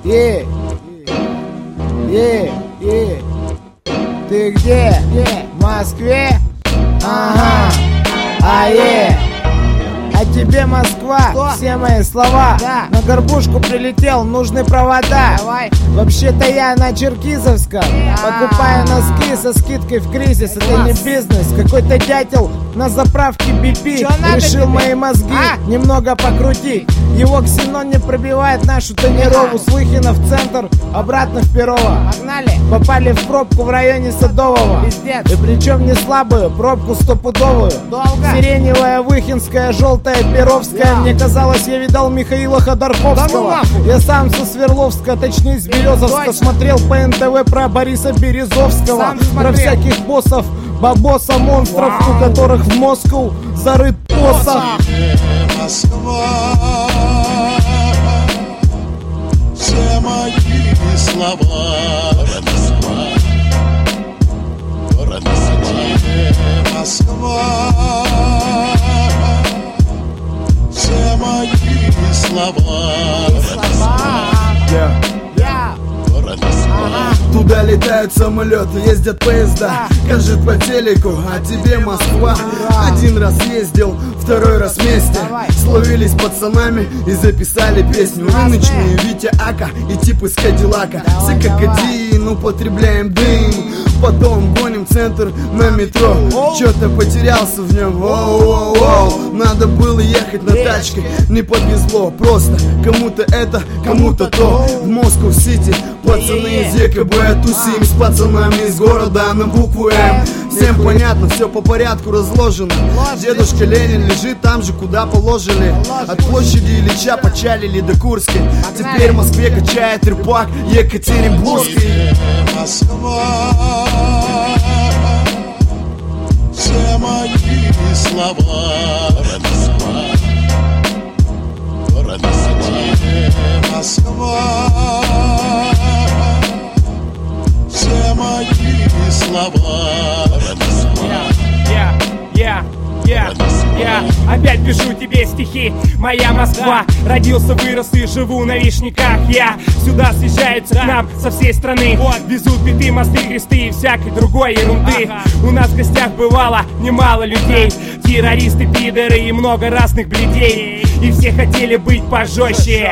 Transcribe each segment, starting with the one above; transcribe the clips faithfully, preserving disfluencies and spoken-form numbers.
Е, е, е. Ты где? В Москве? Ага. А е. А тебе, Москва, что? Все мои слова. Да. На горбушку прилетел, нужны провода. Давай. Вообще-то я на Черкизовском. А-а-а. Покупаю носки со скидкой в кризис. Это не бизнес. Какой-то дятел на заправке би пи решил тебе? Мои мозги а? немного покрутить. Его ксенон не пробивает нашу тонировку. С Выхина в центр, обратно в Перово. Погнали. Попали в пробку в районе Садового. Пиздец. И причем не слабую, пробку стопудовую. Долго. Сиреневая, Выхинская, желтая, Перовская. Yeah. Мне казалось, я видал Михаила Ходорковского. Да, я сам со Свердловска, точнее с Березовска. Смотрел по эн тэ вэ про Бориса Березовского. Про всяких боссов, бабоса, монстров, wow. у которых в Москву зарыт посох. Москва, все мои слова. Москва, город на Москва, все мои слова. Yeah. Yeah. Туда летают самолеты, ездят поезда. Кажет по телеку, а тебе Москва. Один раз ездил, второй раз вместе. Словились пацанами и записали песню. Рыночные Витя Ака и тип из Кадиллака. Все как один, употребляем дым. Потом гоним центр на метро. Чё-то потерялся в нем. Оу-оу-оу. Надо было ехать на тачке, не подвезло. Просто кому-то это, кому-то то. В Москва-Сити пацаны из е ка бэ тусим с пацанами из города на букву М. Всем понятно, все по порядку разложено. Дедушка Ленин лежит там же, куда положили. От площади Ильича почалили до Курской. Теперь в Москве качает рыбак Екатеринбургский. Москва, все мои слова. Москва, город на Москва, все мои слова. Я, я, я, я опять пишу тебе стихи, моя Москва. Родился, вырос и живу на Вишняках. Я сюда съезжаются к нам со всей страны. Везут биты, мосты, кресты и всякой другой ерунды. У нас в гостях бывало немало людей. Террористы, пидоры и много разных блядей. И все хотели быть пожестче.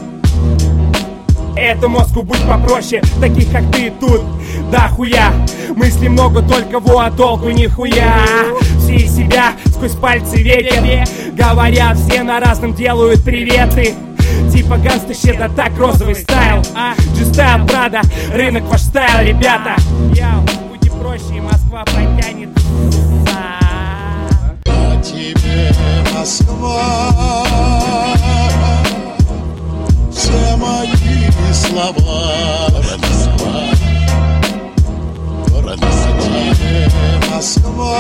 Это Москву будь попроще, таких как ты тут, да хуя. Мыслей много, только во, а толку нихуя. Все из себя сквозь пальцы ветер. Говорят, все на разном делают приветы. Типа ганста щедро, так розовый стайл. G-стайл, Прада, рынок ваш стайл, ребята. Яу, будьте проще, Москва протянет. А тебе, Москва, все мои слова. Москва, город на Москва,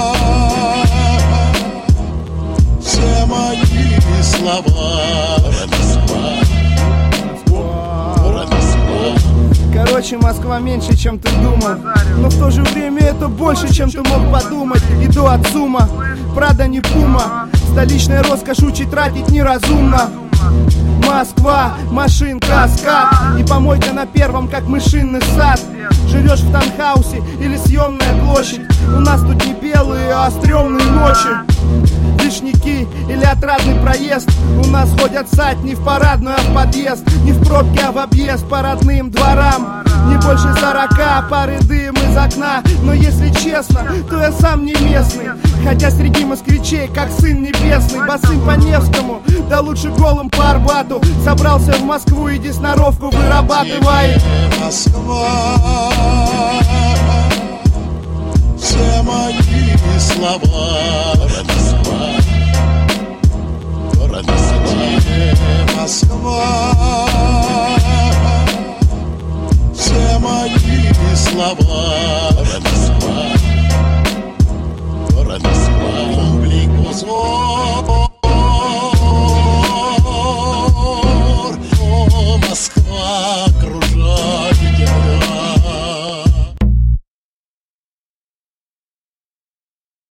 все мои слова. Москва, город на Короче, Москва меньше, чем ты думал. Но в то же время это больше, чем ты мог подумать. Иду от Сума, Прада не Пума. Столичная роскошь учит тратить неразумно. Москва, машин каскад. И помойка на первом, как мышиный сад. Живешь в таунхаусе или съемная площадь. У нас тут не белые, а стрёмные ночи. Вишняки или отрадный проезд. У нас ходят сать не в парадную, а в подъезд. Не в пробке, а в объезд по родным дворам. Не больше сорока, пары дым из окна. Но если честно, то я сам не местный. Хотя среди москвичей, как сын небесный. Босым по Невскому, да лучше голым по Арбату. Собрался в Москву, иди сноровку вырабатывай. Москва, все мои слова. Москва,